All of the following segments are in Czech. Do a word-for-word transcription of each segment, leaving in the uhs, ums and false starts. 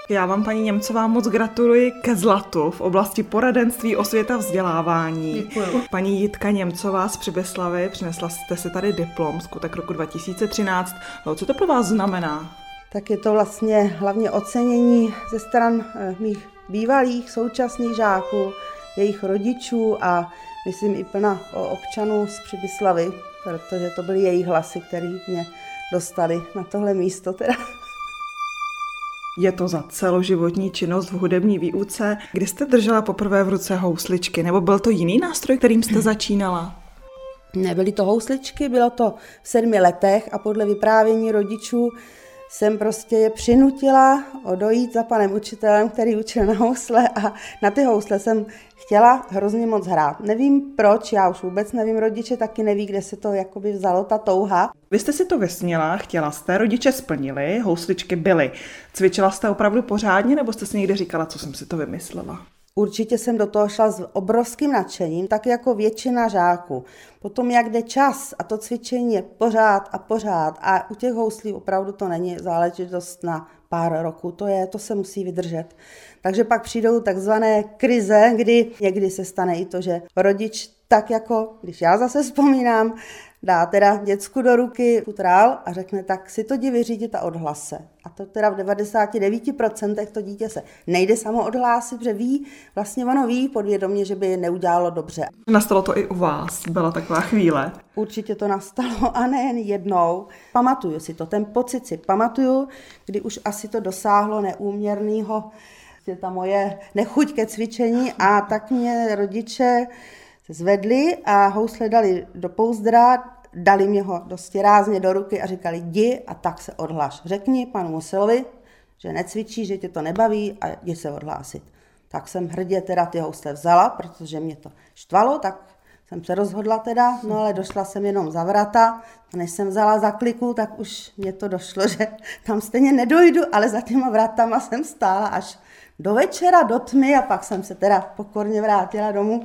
Já vám, paní Němcová, moc gratuluji ke zlatu v oblasti poradenství, osvěta, vzdělávání. Děkuju. Paní Jitka Němcová z Přibyslavy, přinesla jste si tady diplom, skutek roku dva tisíce třináct. No, co to pro vás znamená? Tak je to vlastně hlavně ocenění ze stran mých bývalých, současných žáků, jejich rodičů a myslím i plna občanů z Přibyslavy, protože to byly jejich hlasy, které mě dostali na tohle místo teda. Je to za celoživotní činnost v hudební výuce. Kdy jste držela poprvé v ruce housličky, nebo byl to jiný nástroj, kterým jste začínala? Nebyly to housličky, bylo to v sedmi letech a podle vyprávění rodičů jsem prostě je přinutila odejít za panem učitelem, který učil na housle a na ty housle jsem chtěla hrozně moc hrát. Nevím proč, já už vůbec nevím, rodiče taky neví, kde se to jakoby vzalo, ta touha. Vy jste si to vysněla, chtěla jste, rodiče splnili, housličky byly. Cvičila jste opravdu pořádně, nebo jste si někde říkala, co jsem si to vymyslela? Určitě jsem do toho šla s obrovským nadšením, tak jako většina žáků. Potom, jak jde čas a to cvičení je pořád a pořád a u těch houslí opravdu to není záležitost na pár roků, to je, to se musí vydržet. Takže pak přijdou takzvané krize, kdy někdy se stane i to, že rodič tak jako, když já zase vzpomínám, dá teda děcku do ruky futrál a řekne, tak si to jdi vyřídit a odhlas se. A to teda v devadesát devět procent to dítě se nejde samo odhlásit, protože ví, vlastně ono ví podvědomě, že by je neudělalo dobře. Nastalo to i u vás, byla taková chvíle. Určitě to nastalo a nejen jednou. Pamatuju si to, ten pocit si pamatuju, kdy už asi to dosáhlo neúměrného, ta moje nechuť ke cvičení a tak mě rodiče zvedli a housle dali do pouzdra, dali mě ho dosti rázně do ruky a říkali, jdi a tak se odhlaš. Řekni panu Musilovi, že necvičí, že tě to nebaví a jdi se odhlásit. Tak jsem hrdě teda ty housle vzala, protože mě to štvalo, tak jsem se rozhodla teda, no ale došla jsem jenom za vrata a než jsem vzala za kliku, tak už mě to došlo, že tam stejně nedojdu, ale za těma vratama jsem stála až do večera, do tmy a pak jsem se teda pokorně vrátila domů.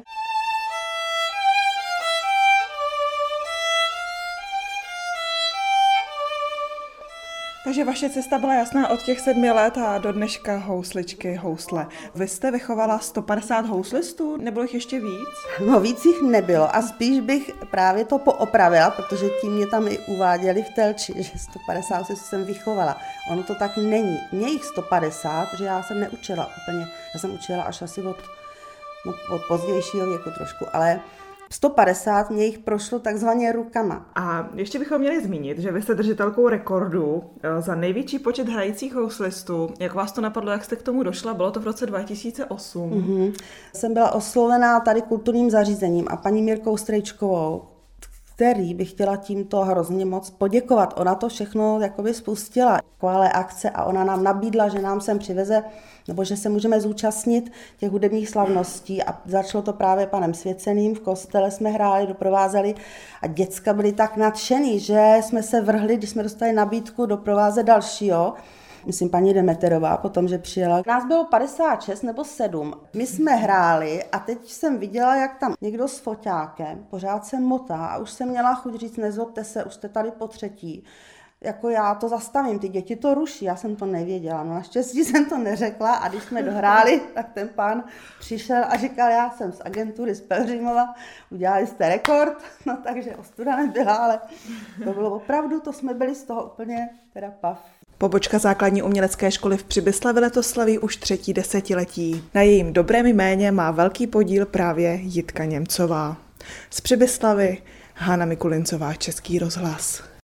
Takže vaše cesta byla jasná od těch sedmi let a do dneška housličky, housle. Vy jste vychovala sto padesát houslistů, nebylo jich ještě víc? No víc jich nebylo a spíš bych právě to poopravila, protože tím mě tam i uváděli v Telči, že sto padesát houslistů jsem vychovala. Ono to tak není. Mě jich sto padesát, že já jsem neučila úplně, já jsem učila až asi od, no, od pozdějšího věku trošku, ale sto padesát mě jich prošlo takzvaně rukama. A ještě bychom měli zmínit, že vy jste držitelkou rekordu za největší počet hrajících houslistů. Jak vás to napadlo, jak jste k tomu došla? Bylo to v roce dva tisíce osm. Mm-hmm. Jsem byla oslovená tady kulturním zařízením a paní Mirkou Strejčkovou, který bych chtěla tímto hrozně moc poděkovat. Ona to všechno jakoby spustila, takováhle akce a ona nám nabídla, že nám sem přiveze, nebo že se můžeme zúčastnit těch hudebních slavností a začalo to právě panem Svěceným, v kostele jsme hráli, doprovázeli a děcka byli tak nadšený, že jsme se vrhli, když jsme dostali nabídku doprovázet dalšího, myslím paní Demeterová, potom, že přijela. Nás bylo padesát šest nebo sedm. My jsme hráli a teď jsem viděla, jak tam někdo s foťákem pořád se motá a už jsem měla chuť říct, nezlobte se, už jste tady po třetí. Jako já to zastavím, ty děti to ruší, já jsem to nevěděla. No naštěstí jsem to neřekla a když jsme dohráli, tak ten pán přišel a říkal, já jsem z agentury z Pelhřimova, udělali jste rekord, no takže ostuda nebyla, ale to bylo opravdu, to jsme byli z toho úplně teda pav. Pobočka základní umělecké školy v Přibyslavi letos slaví už třetí desetiletí. Na jejím dobrém jméně má velký podíl právě Jitka Němcová. Z Přibyslavy Hana Mikulincová, Český rozhlas.